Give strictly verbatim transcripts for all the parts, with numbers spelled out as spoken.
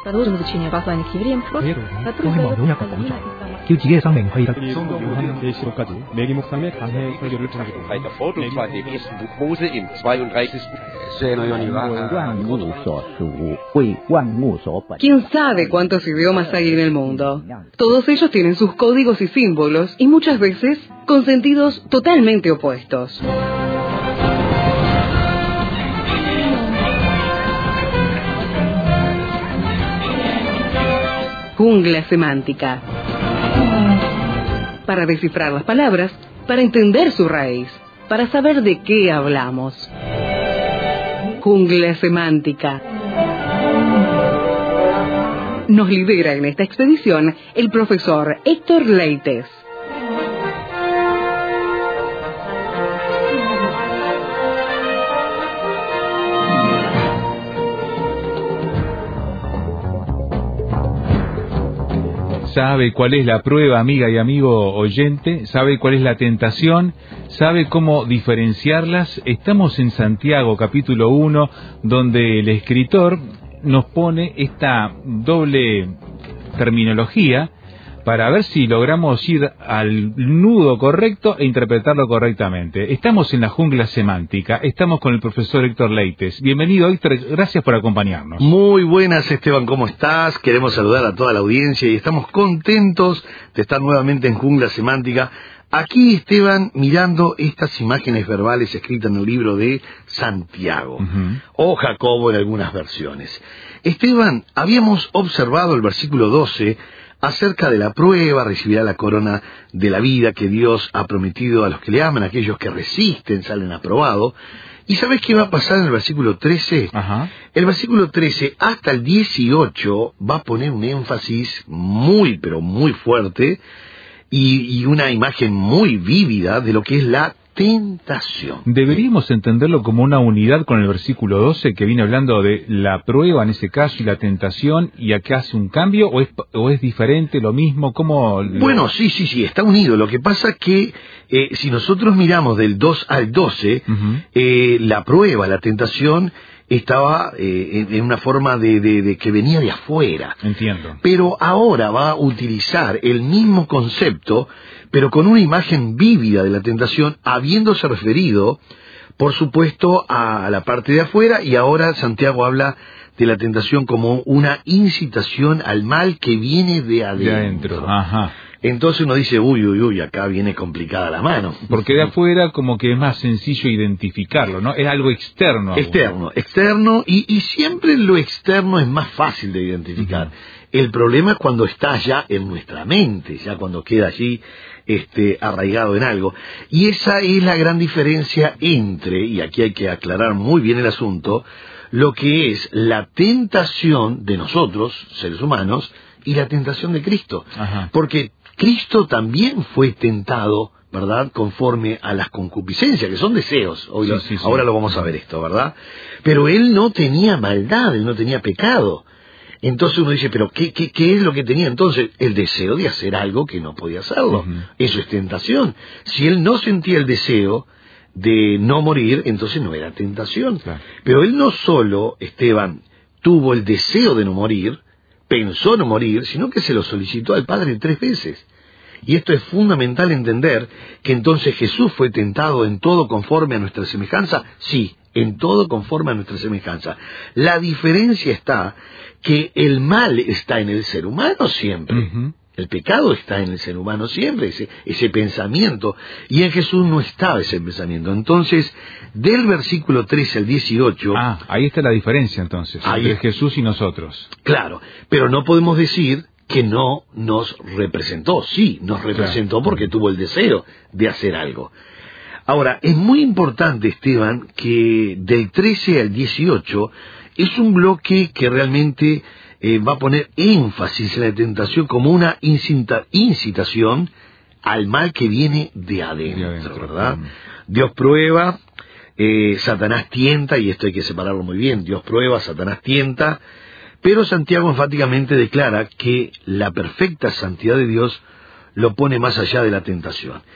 продолжим изучение послания к евреям. 그대로 소위 용약한 공장, 길지게 상맹 회의가 계시록까지 매기 목사님의 강해 설교를 전하게 됩니다. Weiter fort, und zwar in dem ersten Buch Mose im zweiunddreißigsten ¿Quién sabe cuántos idiomas hay en el mundo? Todos ellos tienen sus códigos y símbolos y muchas veces con sentidos totalmente opuestos. Jungla semántica. Para descifrar las palabras, para entender su raíz, para saber de qué hablamos. Jungla semántica. Nos lidera en esta expedición el profesor Héctor Leites. Sabe cuál es la prueba, amiga y amigo oyente, sabe cuál es la tentación, sabe cómo diferenciarlas. Estamos en Santiago, capítulo uno, donde el escritor nos pone esta doble terminología para ver si logramos ir al nudo correcto e interpretarlo correctamente. Estamos en la jungla semántica, estamos con el profesor Héctor Leites. Bienvenido, Héctor, gracias por acompañarnos. Muy buenas, Esteban, ¿cómo estás? Queremos saludar a toda la audiencia y estamos contentos de estar nuevamente en Jungla Semántica. Aquí, Esteban, mirando estas imágenes verbales escritas en el libro de Santiago, uh-huh. o Jacobo en algunas versiones. Esteban, habíamos observado el versículo doce, acerca de la prueba, recibirá la corona de la vida que Dios ha prometido a los que le aman, aquellos que resisten, salen aprobados. ¿Y sabes qué va a pasar en el versículo trece? Ajá. El versículo trece hasta el dieciocho va a poner un énfasis muy, pero muy fuerte y, y una imagen muy vívida de lo que es la tentación. ¿Deberíamos entenderlo como una unidad con el versículo doce que viene hablando de la prueba en ese caso y la tentación y acá hace un cambio o es, o es diferente, lo mismo? ¿Cómo lo... Bueno, sí, sí, sí, está unido. Lo que pasa es que eh, si nosotros miramos del dos al doce, uh-huh. eh, la prueba, la tentación estaba eh, en, en una forma de, de, de que venía de afuera. Entiendo. Pero ahora va a utilizar el mismo concepto, pero con una imagen vívida de la tentación, habiéndose referido, por supuesto, a la parte de afuera, y ahora Santiago habla de la tentación como una incitación al mal que viene de adentro. De adentro, ajá. Entonces uno dice, uy, uy, uy, acá viene complicada la mano. Porque de afuera como que es más sencillo identificarlo, ¿no? Es algo externo. Externo, uno. externo, y, y siempre lo externo es más fácil de identificar. Uh-huh. El problema es cuando está ya en nuestra mente, ya cuando queda allí este, arraigado en algo. Y esa es la gran diferencia entre, y aquí hay que aclarar muy bien el asunto, lo que es la tentación de nosotros, seres humanos, y la tentación de Cristo. Ajá. Porque Cristo también fue tentado, ¿verdad?, conforme a las concupiscencias, que son deseos. Hoy sí, lo, sí, sí. Ahora lo vamos a ver esto, ¿verdad? Pero él no tenía maldad, él no tenía pecado. Entonces uno dice, ¿pero qué, qué, qué es lo que tenía entonces? El deseo de hacer algo que no podía hacerlo. Uh-huh. Eso es tentación. Si él no sentía el deseo de no morir, entonces no era tentación. Claro. Pero él no solo, Esteban, tuvo el deseo de no morir, pensó no morir, sino que se lo solicitó al Padre tres veces. Y esto es fundamental entender, que entonces Jesús fue tentado en todo conforme a nuestra semejanza. Sí, en todo conforme a nuestra semejanza. La diferencia está que el mal está en el ser humano siempre. Uh-huh. El pecado está en el ser humano siempre, ese, ese pensamiento. Y en Jesús no estaba ese pensamiento. Entonces, del versículo trece al dieciocho... Ah, ahí está la diferencia entonces, entre Jesús y nosotros. Claro, pero no podemos decir que no nos representó. Sí, nos representó claro. porque tuvo el deseo de hacer algo. Ahora, es muy importante, Esteban, que del trece al dieciocho es un bloque que realmente eh, va a poner énfasis en la tentación como una incita, incitación al mal que viene de adentro, de adentro ¿verdad? Mm. Dios prueba, eh, Satanás tienta, y esto hay que separarlo muy bien, Dios prueba, Satanás tienta, pero Santiago enfáticamente declara que la perfecta santidad de Dios lo pone más allá de la tentación.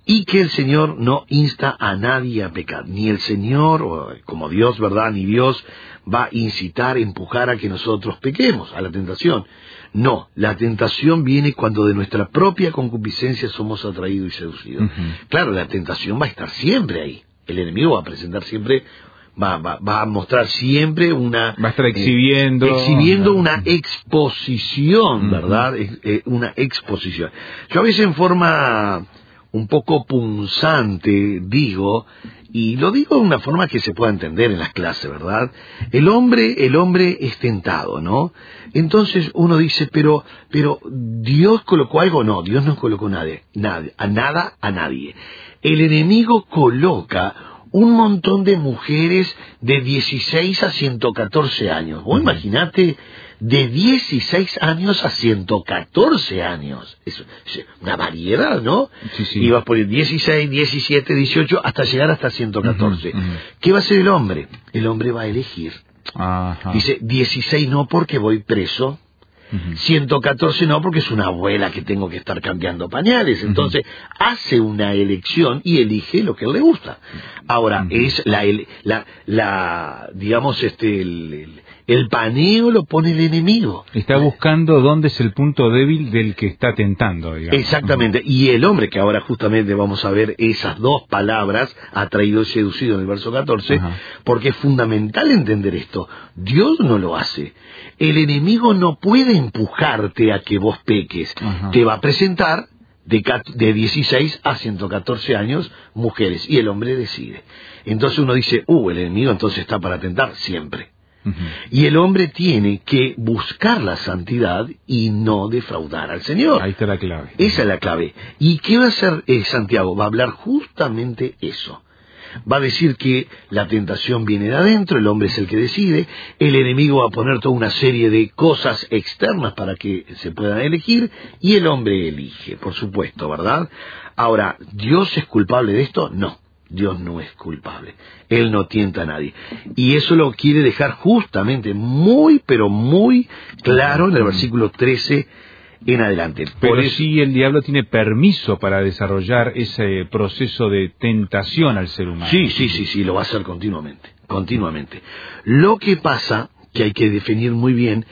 y que el Señor no insta a nadie a pecar. Ni el Señor, o como Dios, ¿verdad? Ni Dios va a incitar, empujar a que nosotros pequemos, a la tentación. No, la tentación viene cuando de nuestra propia concupiscencia somos atraídos y seducidos. Uh-huh. Claro, la tentación va a estar siempre ahí. El enemigo va a presentar siempre, va, va, va a mostrar siempre una... Va a estar exhibiendo... Eh, exhibiendo una exposición, uh-huh. ¿verdad? Eh, eh, una exposición. Yo a veces en forma un poco punzante digo, y lo digo de una forma que se pueda entender en las clases, ¿verdad? El hombre, el hombre es tentado, ¿no? Entonces uno dice, pero, pero Dios colocó algo, no, Dios no colocó nadie, nadie, a nada, a nadie. El enemigo coloca un montón de mujeres de dieciséis a ciento catorce años. Vos imaginate, de dieciséis años a ciento catorce años. Es una variedad, ¿no? Sí, sí. Y vas por dieciséis, diecisiete, dieciocho, hasta llegar hasta ciento catorce. Uh-huh, uh-huh. ¿Qué va a hacer el hombre? El hombre va a elegir. Ajá. Dice, dieciséis no porque voy preso. Uh-huh. ciento catorce no porque es una abuela que tengo que estar cambiando pañales. Entonces uh-huh. hace una elección y elige lo que le gusta. Ahora, uh-huh. es la, la, la digamos, este, el, el, el paneo lo pone el enemigo. Está buscando dónde es el punto débil del que está tentando, digamos. Exactamente. Uh-huh. Y el hombre, que ahora justamente vamos a ver esas dos palabras, atraído y seducido en el verso catorce, uh-huh. porque es fundamental entender esto. Dios no lo hace. El enemigo no puede empujarte a que vos peques. Uh-huh. Te va a presentar de, de dieciséis a ciento catorce años mujeres, y el hombre decide. Entonces uno dice, uh, el enemigo entonces está para tentar siempre. Uh-huh. Y el hombre tiene que buscar la santidad y no defraudar al Señor. Ahí está la clave. Esa es la clave. ¿Y qué va a hacer eh, Santiago? Va a hablar justamente eso. Va a decir que la tentación viene de adentro, el hombre es el que decide, el enemigo va a poner toda una serie de cosas externas para que se puedan elegir, y el hombre elige, por supuesto, ¿verdad? Ahora, ¿Dios es culpable de esto? No, Dios no es culpable, Él no tienta a nadie. Y eso lo quiere dejar justamente muy, pero muy claro en el versículo trece en adelante. Pero Por eso, sí, el diablo tiene permiso para desarrollar ese proceso de tentación al ser humano. Sí, sí, sí, sí, lo va a hacer continuamente, continuamente. Lo que pasa, que hay que definir muy bien,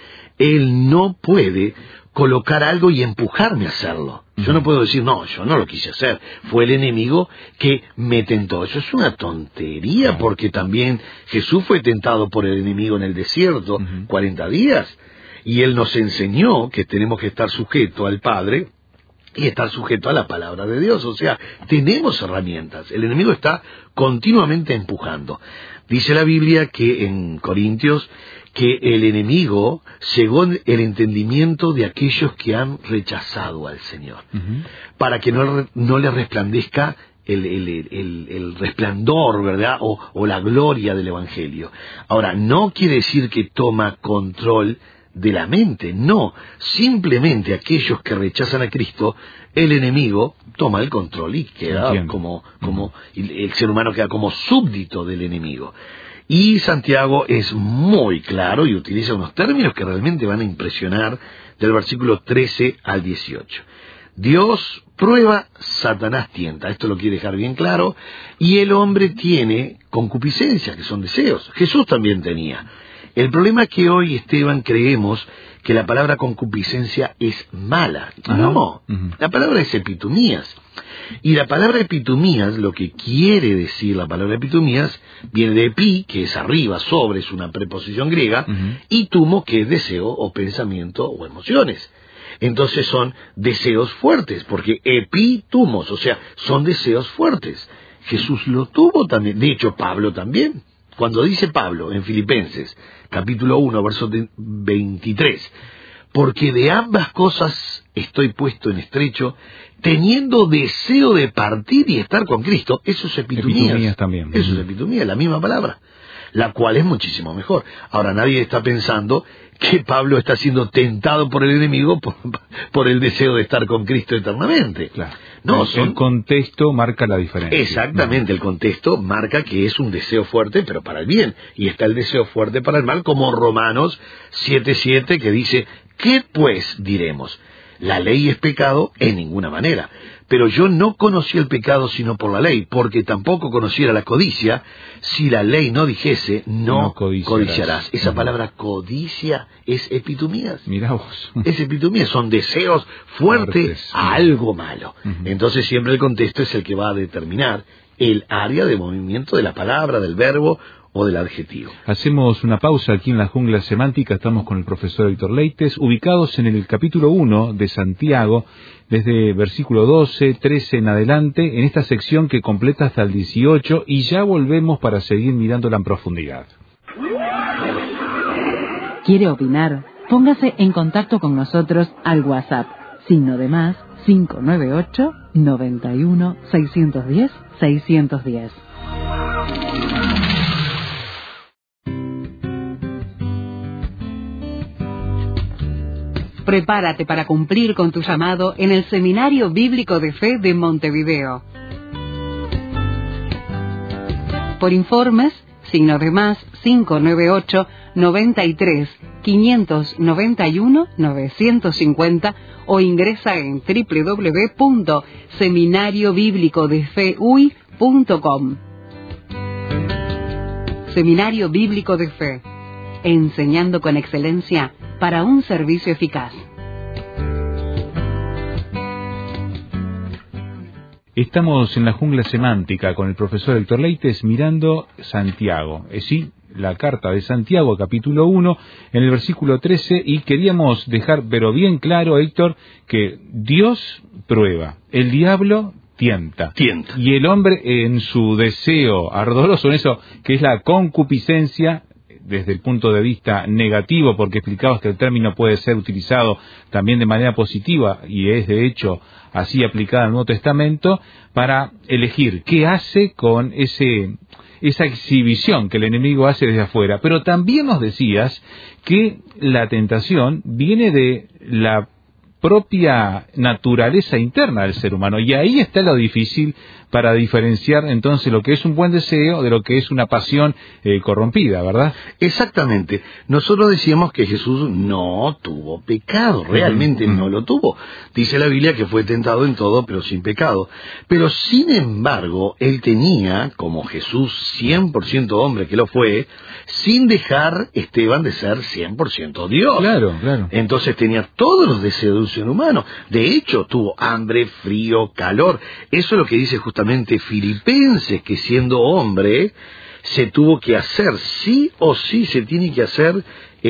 él no puede colocar algo y empujarme a hacerlo. Yo no puedo decir, no, yo no lo quise hacer, fue el enemigo que me tentó. Eso es una tontería, porque también Jesús fue tentado por el enemigo en el desierto, uh-huh. cuarenta días. Y Él nos enseñó que tenemos que estar sujetos al Padre y estar sujetos a la palabra de Dios. O sea, tenemos herramientas. El enemigo está continuamente empujando. Dice la Biblia que en Corintios que el enemigo cegó el entendimiento de aquellos que han rechazado al Señor, uh-huh. para que no, no le resplandezca El, el, el, el resplandor, ¿verdad? O, o la gloria del Evangelio. Ahora, no quiere decir que toma control de la mente, no, simplemente aquellos que rechazan a Cristo, el enemigo toma el control y queda Entiendo. como, como el, el ser humano queda como súbdito del enemigo. Y Santiago es muy claro y utiliza unos términos que realmente van a impresionar, del versículo trece al dieciocho. Dios prueba, Satanás tienta. Esto lo quiere dejar bien claro. Y el hombre tiene concupiscencias, que son deseos. Jesús también tenía. El problema es que hoy, Esteban, creemos que la palabra concupiscencia es mala. Ajá. No, uh-huh. la palabra es epitumías. Y la palabra epitumías, lo que quiere decir la palabra epitumías, viene de epi, que es arriba, sobre, es una preposición griega, uh-huh. y tumo, que es deseo o pensamiento o emociones. Entonces son deseos fuertes, porque epitumos, o sea, son deseos fuertes. Jesús lo tuvo también, de hecho Pablo también. Cuando dice Pablo en Filipenses, capítulo uno, verso veintitrés, porque de ambas cosas estoy puesto en estrecho, teniendo deseo de partir y estar con Cristo. Eso es epitumías. Epitumías también. Eso es epitumías, la misma palabra, la cual es muchísimo mejor. Ahora, nadie está pensando que Pablo está siendo tentado por el enemigo por, por el deseo de estar con Cristo eternamente. Claro. No, el, son... el contexto marca la diferencia. Exactamente, no. El contexto marca que es un deseo fuerte, pero para el bien. Y está el deseo fuerte para el mal, como Romanos siete siete, que dice, ¿qué pues diremos? ¿La ley es pecado? En ninguna manera. pero yo no conocí el pecado sino por la ley, porque tampoco conociera la codicia, si la ley no dijese, no, no codiciarás. codiciarás. Esa uh-huh. palabra codicia es epitumías. Mirá vos. Es epitumías, son deseos fuertes Fuertes, a algo malo. Uh-huh. Entonces siempre el contexto es el que va a determinar el área de movimiento de la palabra, del verbo o del adjetivo. Hacemos una pausa aquí en la jungla semántica. Estamos con el profesor Héctor Leites, ubicados en el capítulo uno de Santiago, desde versículo doce, trece en adelante, en esta sección que completa hasta el dieciocho, y ya volvemos para seguir mirándola en profundidad. ¿Quiere opinar? Póngase en contacto con nosotros al WhatsApp, signo de más, cinco nueve ocho, noventa y uno, seiscientos diez, seiscientos diez. Prepárate para cumplir con tu llamado en el Seminario Bíblico de Fe de Montevideo. Por informes, signo de más cinco nueve ocho, noventa y tres, quinientos noventa y uno, novecientos cincuenta o ingresa en doble u doble u doble u punto seminario bíblico de fe u i punto com. Seminario Bíblico de Fe, enseñando con excelencia para un servicio eficaz. Estamos en la jungla semántica con el profesor Héctor Leites mirando Santiago, es sí, la carta de Santiago, capítulo uno, en el versículo trece, y queríamos dejar pero bien claro, Héctor, que Dios prueba, el diablo tienta, tienta. y el hombre en su deseo ardoroso, en eso que es la concupiscencia, desde el punto de vista negativo, porque explicabas que el término puede ser utilizado también de manera positiva, y es de hecho así aplicada al Nuevo Testamento, para elegir qué hace con ese esa exhibición que el enemigo hace desde afuera. Pero también nos decías que la tentación viene de la propia naturaleza interna del ser humano, y ahí está lo difícil para diferenciar entonces lo que es un buen deseo de lo que es una pasión eh, corrompida, ¿verdad? Exactamente. Nosotros decíamos que Jesús no tuvo pecado, realmente uh-huh. no lo tuvo. Dice la Biblia que fue tentado en todo, pero sin pecado. Pero sin embargo, él tenía, como Jesús cien por ciento hombre que lo fue, sin dejar Esteban de ser cien por ciento Dios. Claro, claro. Entonces tenía todos los deseos de un ser humano. De hecho, tuvo hambre, frío, calor. Eso es lo que dice justamente Filipenses, que siendo hombre se tuvo que hacer, sí o sí se tiene que hacer,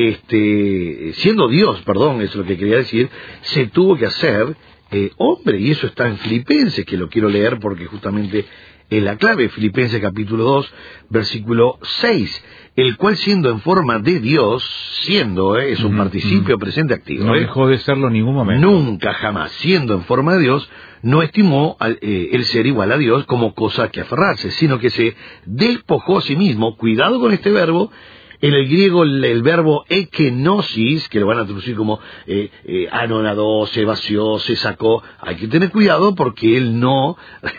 este, siendo Dios, perdón, eso es lo que quería decir, se tuvo que hacer eh, hombre, y eso está en Filipenses, que lo quiero leer porque justamente es la clave. Filipenses capítulo dos, versículo seis, el cual siendo en forma de Dios, siendo, eh, es un uh-huh, participio uh-huh. presente activo. No eh, dejó de serlo en ningún momento. Nunca, jamás, siendo en forma de Dios, no estimó al, eh, el ser igual a Dios como cosa que aferrarse, sino que se despojó a sí mismo. Cuidado con este verbo. En el griego el, el verbo ekenosis, que lo van a traducir como eh, eh, anonadó, se vació, se sacó. Hay que tener cuidado porque él no,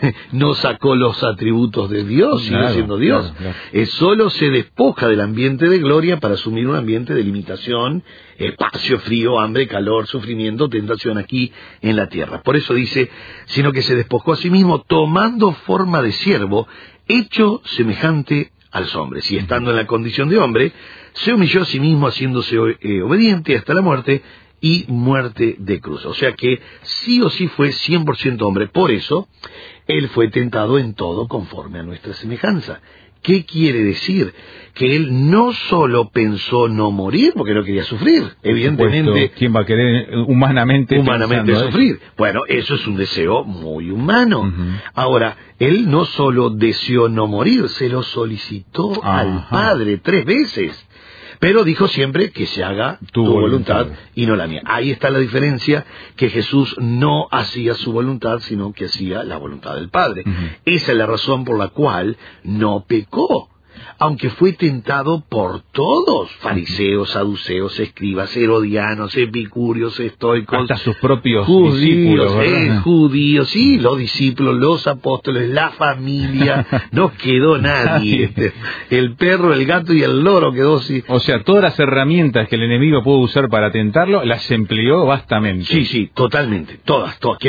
no sacó los atributos de Dios, claro, sigue siendo Dios. Claro, claro. Eh, solo se despoja del ambiente de gloria para asumir un ambiente de limitación, espacio, frío, hambre, calor, sufrimiento, tentación aquí en la tierra. Por eso dice, sino que se despojó a sí mismo tomando forma de siervo, hecho semejante a los hombres, y estando en la condición de hombre, se humilló a sí mismo haciéndose eh, obediente hasta la muerte y muerte de cruz. O sea que sí o sí fue cien por ciento hombre. Por eso, él fue tentado en todo conforme a nuestra semejanza. ¿Qué quiere decir? Que él no solo pensó no morir porque no quería sufrir, evidentemente. ¿Quién va a querer humanamente, humanamente sufrir? Eso? Bueno, eso es un deseo muy humano. Uh-huh. Ahora, él no solo deseó no morir, se lo solicitó uh-huh. al Padre tres veces. Pero dijo siempre que se haga tu, tu voluntad, voluntad y no la mía. Ahí está la diferencia, que Jesús no hacía su voluntad, sino que hacía la voluntad del Padre. Uh-huh. Esa es la razón por la cual no pecó. Aunque fue tentado por todos, fariseos, saduceos, escribas, herodianos, epicúreos, estoicos, hasta sus propios judíos, discípulos, eh, judíos, sí, los discípulos, los apóstoles, la familia, no quedó nadie, este, el perro, el gato y el loro quedó sí. O sea, todas las herramientas que el enemigo pudo usar para tentarlo, las empleó vastamente. Sí, sí, totalmente, todas, todas, quemó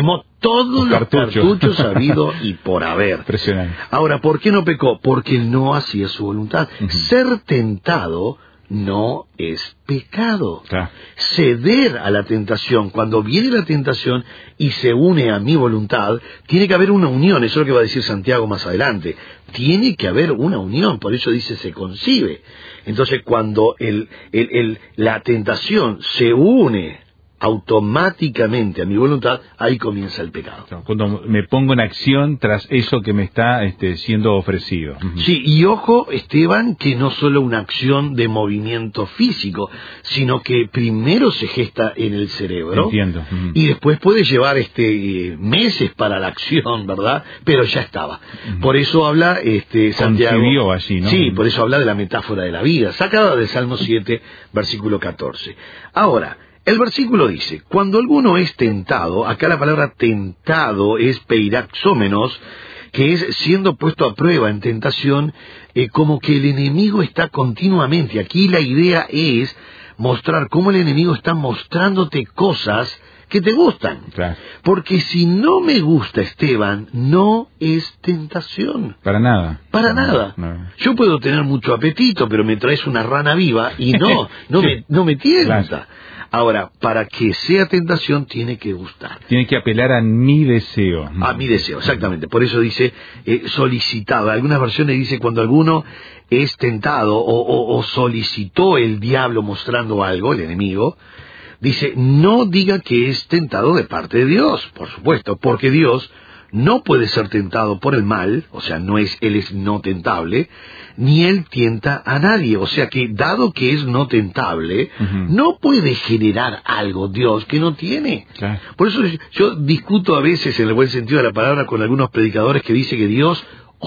todos los cartuchos. cartuchos habido y por haber. Impresionante. Ahora, ¿por qué no pecó? Porque no hacía su voluntad. Uh-huh. Ser tentado no es pecado. Claro. Ceder a la tentación, cuando viene la tentación y se une a mi voluntad, tiene que haber una unión. Eso es lo que va a decir Santiago más adelante. Tiene que haber una unión, por eso dice se concibe. Entonces, cuando el, el, el, la tentación se une automáticamente a mi voluntad, ahí comienza el pecado. Cuando me pongo en acción tras eso que me está este, siendo ofrecido. Uh-huh. Sí, y ojo, Esteban, que no solo una acción de movimiento físico, sino que primero se gesta en el cerebro. Entiendo. Uh-huh. Y después puede llevar este meses para la acción, ¿verdad? Pero ya estaba. Uh-huh. Por eso habla este Santiago. Concibió allí, ¿no? Sí, por eso habla de la metáfora de la vida, sacada del Salmo siete, versículo catorce. Ahora, el versículo dice, cuando alguno es tentado, acá la palabra tentado es peiraxómenos, que es siendo puesto a prueba en tentación, eh, como que el enemigo está continuamente. Aquí la idea es mostrar cómo el enemigo está mostrándote cosas que te gustan. Claro. Porque si no me gusta, Esteban, no es tentación. Para nada. Para no, nada. No. Yo puedo tener mucho apetito, pero me traes una rana viva y no, no, sí. me, no me tienta. Claro. Ahora, para que sea tentación, tiene que gustar. Tiene que apelar a mi deseo. A mi deseo, exactamente. Por eso dice eh, solicitado. Algunas versiones dice cuando alguno es tentado o, o, o solicitó el diablo mostrando algo, el enemigo, dice, no diga que es tentado de parte de Dios, por supuesto, porque Dios no puede ser tentado por el mal, o sea, no es, él es no tentable, ni él tienta a nadie. O sea que, dado que es no tentable, uh-huh. no puede generar algo Dios que no tiene. Claro. Por eso yo discuto a veces, en el buen sentido de la palabra, con algunos predicadores que dicen que Dios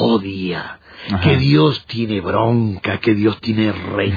odia. Ajá. Que Dios tiene bronca, que Dios tiene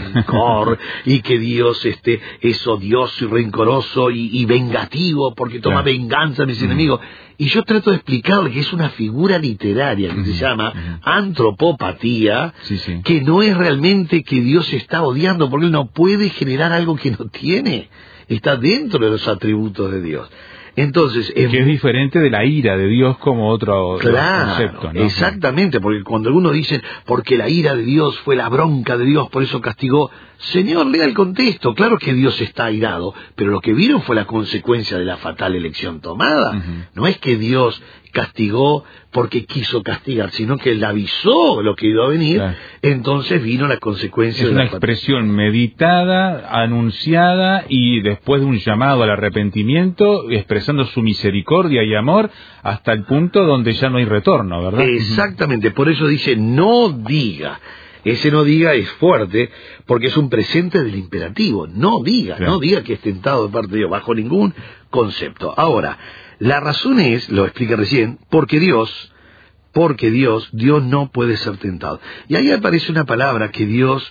rencor y que Dios este, es odioso y rencoroso y, y vengativo porque toma claro. venganza a mis mm. enemigos. Y yo trato de explicarle que es una figura literaria que mm. se llama mm. antropopatía, sí, sí. que no es realmente que Dios está odiando, porque Él no puede generar algo que no tiene. Está dentro de los atributos de Dios. Entonces, es que es diferente de la ira de Dios como otro, claro, otro concepto, ¿no? Exactamente, porque cuando algunos dicen, porque la ira de Dios fue la bronca de Dios, por eso castigó. Señor, lea el contexto. Claro que Dios está airado, pero lo que vieron fue la consecuencia de la fatal elección tomada. Uh-huh. No es que Dios castigó porque quiso castigar, sino que Él avisó lo que iba a venir, claro. Entonces vino la consecuencia. Es de una la expresión fatal... meditada, anunciada, y después de un llamado al arrepentimiento, expresando su misericordia y amor, hasta el punto donde ya no hay retorno, ¿verdad? Exactamente, por eso dice, no diga. Ese no diga es fuerte, porque es un presente del imperativo. No diga, claro. no diga que es tentado de parte de Dios, bajo ningún concepto. Ahora, la razón es, lo expliqué recién, porque Dios, porque Dios, Dios no puede ser tentado. Y ahí aparece una palabra que Dios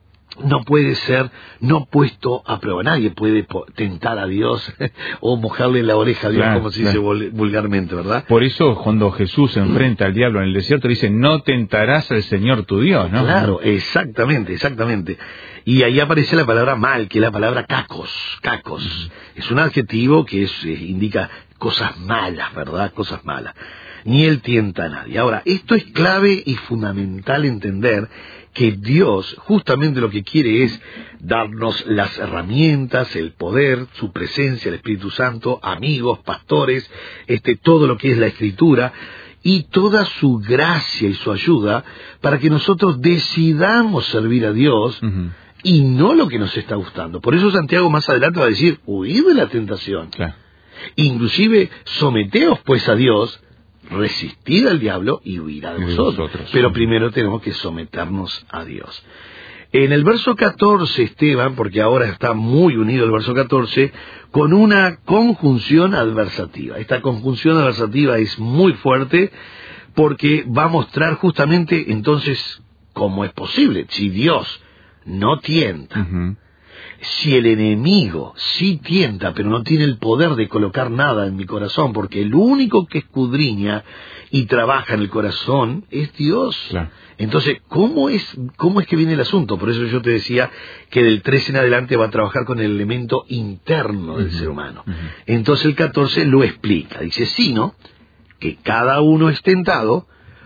no puede ser, no puesto a prueba. Nadie puede tentar a Dios o mojarle la oreja a Dios, claro, como se claro. dice vulgarmente, ¿verdad? Por eso cuando Jesús se enfrenta al diablo en el desierto, dice, no tentarás al Señor tu Dios, ¿no? Claro, exactamente, exactamente. Y ahí aparece la palabra mal, que es la palabra cacos, cacos. Uh-huh. Es un adjetivo que es, eh, indica cosas malas, ¿verdad? Cosas malas. Ni él tienta a nadie. Ahora, esto es clave y fundamental entender que Dios justamente lo que quiere es darnos las herramientas, el poder, su presencia, el Espíritu Santo, amigos, pastores, este, todo lo que es la Escritura, y toda su gracia y su ayuda para que nosotros decidamos servir a Dios uh-huh. y no lo que nos está gustando. Por eso Santiago más adelante va a decir, huid de la tentación. Claro. Inclusive, someteos pues a Dios, resistid al diablo y huirá de vosotros. vosotros. Pero primero tenemos que someternos a Dios. En el verso catorce, Esteban, porque ahora está muy unido el verso catorce, con una conjunción adversativa. Esta conjunción adversativa es muy fuerte porque va a mostrar justamente entonces cómo es posible. Si Dios no tienta, uh-huh. si el enemigo sí tienta, pero no tiene el poder de colocar nada en mi corazón, porque el único que escudriña y trabaja en el corazón es Dios. Claro. Entonces, ¿cómo es, ¿cómo es que viene el asunto? Por eso yo te decía que del trece en adelante va a trabajar con el elemento interno del uh-huh. ser humano. Uh-huh. Entonces el catorce lo explica. Dice, sino que cada uno es tentado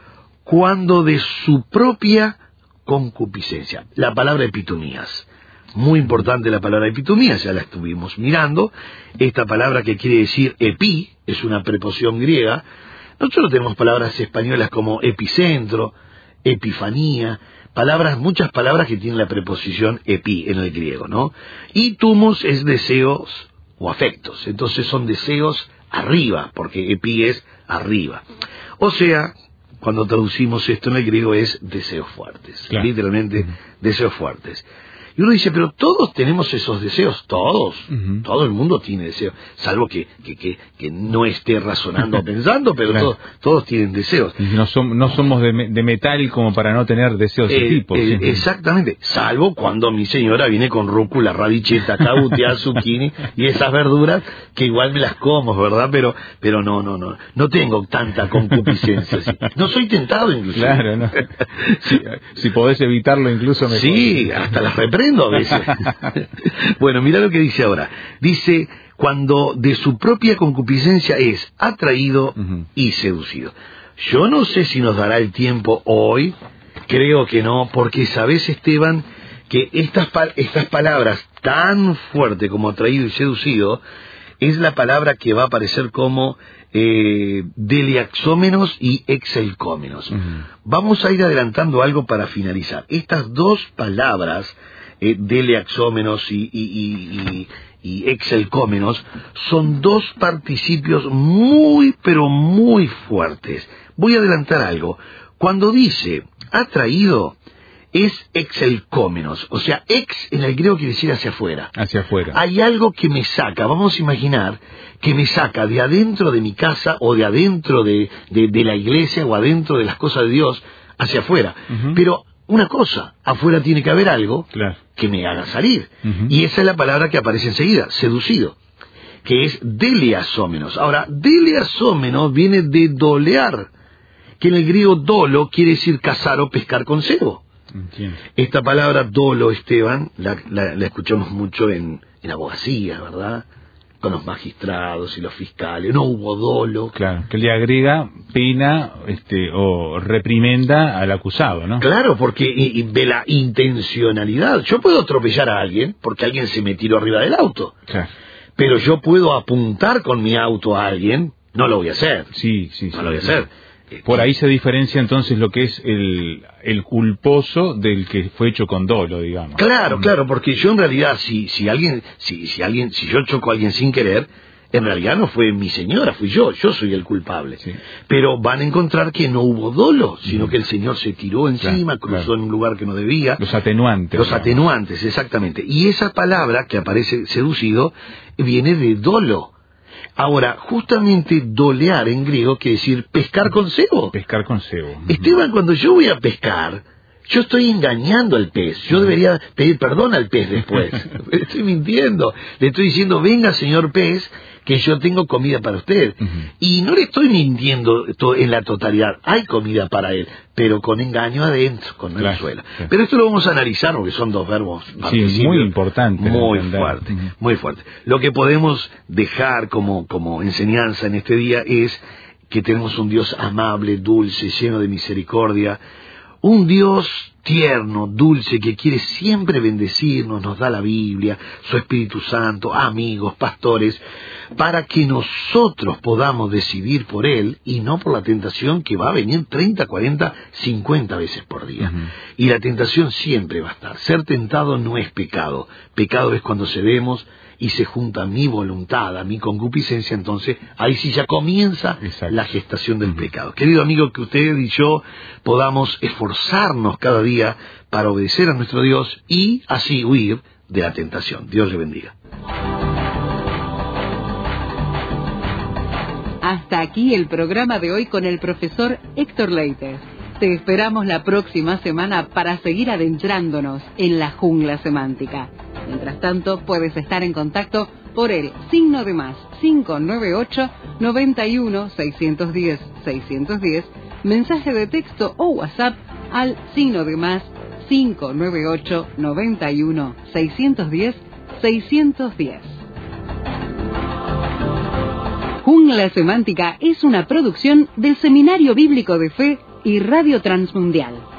cuando de su propia concupiscencia. La palabra epitomías. Muy importante la palabra epitomías, ya la estuvimos mirando. Esta palabra que quiere decir epi, es una preposición griega. Nosotros tenemos palabras españolas como epicentro, epifanía, palabras, muchas palabras que tienen la preposición epi en el griego, ¿no? Y tumos es deseos o afectos, entonces son deseos arriba, porque epi es arriba. O sea, cuando traducimos esto en el griego es deseos fuertes, claro. Literalmente uh-huh. deseos fuertes. Y uno dice, pero todos tenemos esos deseos, todos, uh-huh. todo el mundo tiene deseos, salvo que, que, que, que no esté razonando o pensando, pero claro. todos, todos tienen deseos. Y no, som, no somos de, de metal como para no tener deseos de eh, tipo. Eh, ¿sí? Exactamente, salvo cuando mi señora viene con rúcula, radicheta, cautia, zucchini y esas verduras que igual me las como, ¿verdad? Pero pero no, no, no, no tengo tanta concupiscencia. ¿sí? No soy tentado incluso. Claro, no. Si, si podés evitarlo incluso mejor. Sí, hasta las reprendo a veces. Bueno, mira lo que dice ahora. Dice, cuando de su propia concupiscencia es atraído uh-huh. y seducido. Yo no sé si nos dará el tiempo hoy, creo que no, porque sabes, Esteban, que estas, estas palabras tan fuertes como atraído y seducido, es la palabra que va a aparecer como eh, deliaxómenos y exelcómenos. Uh-huh. Vamos a ir adelantando algo para finalizar. Estas dos palabras, Eh, deliaxómenos y, y, y, y, y exelcómenos, son dos participios muy, pero muy fuertes. Voy a adelantar algo. Cuando dice atraído, es exelcómenos, o sea, ex en el griego quiere decir hacia afuera. Hacia afuera. Hay algo que me saca, vamos a imaginar, que me saca de adentro de mi casa o de adentro de, de, de la iglesia o adentro de las cosas de Dios hacia afuera. Uh-huh. Pero una cosa, afuera tiene que haber algo claro. que me haga salir. Uh-huh. Y esa es la palabra que aparece enseguida, seducido, que es deliasómenos. Ahora, deliasómenos viene de dolear, que en el griego dolo quiere decir cazar o pescar con cebo. Entiendo. Esta palabra dolo, Esteban, la, la, la escuchamos mucho en, en abogacía, ¿verdad? Con los magistrados y los fiscales, no hubo dolo. Claro, que le agrega pena este, o reprimenda al acusado, ¿no? Claro, porque y, y de la intencionalidad. Yo puedo atropellar a alguien porque alguien se me tiró arriba del auto. Claro. Pero yo puedo apuntar con mi auto a alguien, no lo voy a hacer. Sí, sí, no sí. No lo voy a hacer. Por ahí se diferencia entonces lo que es el, el culposo del que fue hecho con dolo, digamos. Claro, claro, porque yo en realidad, si, si alguien, si, si alguien, si yo choco a alguien sin querer, en realidad no fue mi señora, fui yo, yo soy el culpable. Sí. Pero van a encontrar que no hubo dolo, sino uh-huh. que el señor se tiró encima, claro, cruzó claro. en un lugar que no debía. Los atenuantes. Los digamos. atenuantes, exactamente. Y esa palabra que aparece seducido viene de dolo. Ahora, justamente dolear en griego quiere decir pescar con cebo. Pescar con cebo. Uh-huh. Esteban, cuando yo voy a pescar, yo estoy engañando al pez. Yo debería pedir perdón al pez después. Estoy mintiendo. Le estoy diciendo, venga, señor pez, que yo tengo comida para usted. Uh-huh. Y no le estoy mintiendo en la totalidad. Hay comida para él, pero con engaño adentro, con claro, el suelo. Claro. Pero esto lo vamos a analizar porque son dos verbos sí, muy importantes. Muy fuerte, uh-huh. muy fuerte. Lo que podemos dejar como, como enseñanza en este día es que tenemos un Dios amable, dulce, lleno de misericordia. Un Dios tierno, dulce, que quiere siempre bendecirnos, nos da la Biblia, su Espíritu Santo, amigos, pastores, para que nosotros podamos decidir por Él y no por la tentación que va a venir treinta, cuarenta, cincuenta veces por día. Uh-huh. Y la tentación siempre va a estar. Ser tentado no es pecado. Pecado es cuando cedemos y se junta mi voluntad a mi concupiscencia, entonces ahí sí ya comienza Exacto. la gestación del uh-huh. pecado. Querido amigo, que usted y yo podamos esforzarnos cada día para obedecer a nuestro Dios y así huir de la tentación. Dios le bendiga. Hasta aquí el programa de hoy con el profesor Héctor Leites. Te esperamos la próxima semana para seguir adentrándonos en la jungla semántica. Mientras tanto, puedes estar en contacto por el signo de más cinco nueve ocho, noventa y uno, seiscientos diez, seiscientos diez, mensaje de texto o WhatsApp al signo de más cinco nueve ocho, noventa y uno, seiscientos diez, seiscientos diez. Jungla Semántica es una producción del Seminario Bíblico de Fe y Radio Transmundial.